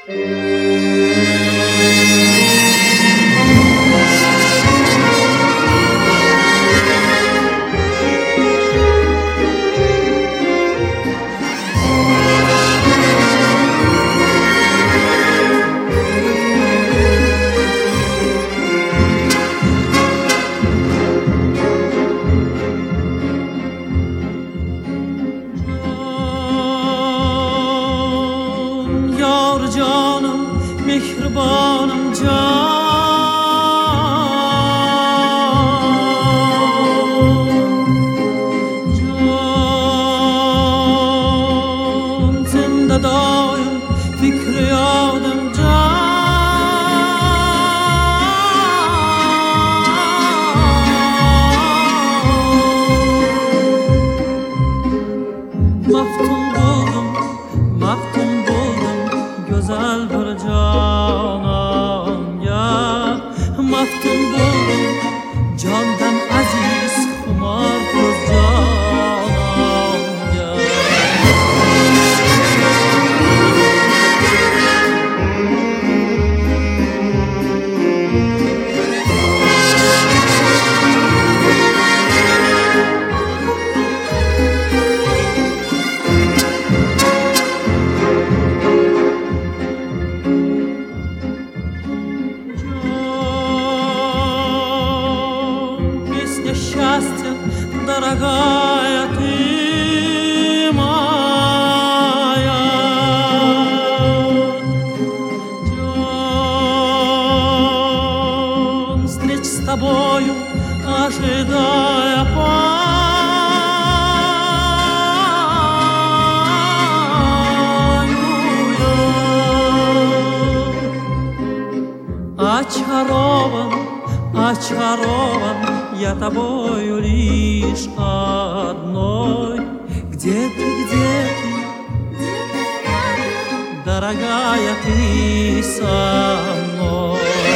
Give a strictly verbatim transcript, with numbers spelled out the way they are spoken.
مهربانم جان جان زنده دایم فکر یادم مفتون buldum, maftun buldum, güzel bir canan ya. Maftun buldum, candan aziz, kumar kız canan ya. Счастье, дорогая ты моя, Джон, встреч с тобою, ожидая пою я. Очарован, очарован я тобою лишь одной. Где ты, где ты, дорогая, ты со мной?